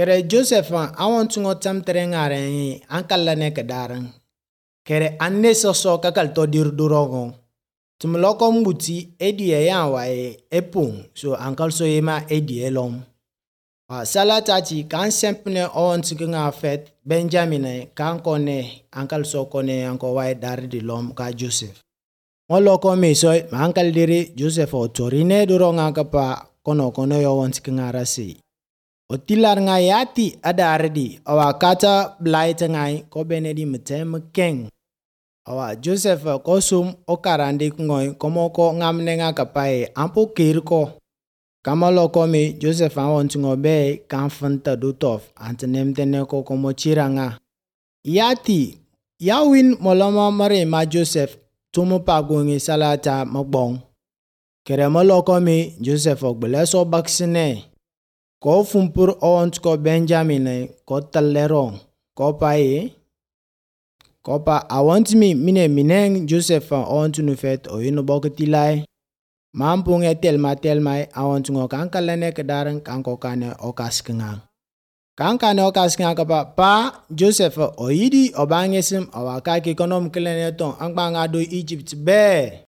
Kere Joseph awon tungo tam terengare ankala ne kedarang. Kere anne soso kakal to dir durogo. Tumloko mbuti edie ya wae epung so ankal so yema edie lom. Sala tati kan sempne on tukinga fet Benjamin kan kone ankal so kone anko wae dar di lom ka Joseph. Ngoloko me so ankal diri Joseph o torine duronga kapa kono yo on tukinga rasi. Otilar nga yati ada ardi awa kata blight ngai ko benedi metem keng awa Joseph kosum okarandi ngoy komoko ngamne nga kapai ampo kirko kamalo komi Joseph awon ngobe kan fanta dutof antenem teneko komo chiranga yati yawin moloma mare ma Joseph tumu pagungi salata magbong kere moloko mi Joseph ogbeleso baksine ko fumpur ont ko Benjamin ko tallerong ko pa awant mi mineng Joseph ont nu fet o ino boketilai mampung telmai awant ngo kankalane kedarang kanko kane okaskenga kankane okaskenga pa Joseph o yidi obangesim awaka ki konom kelene ton angbanga do Egypt be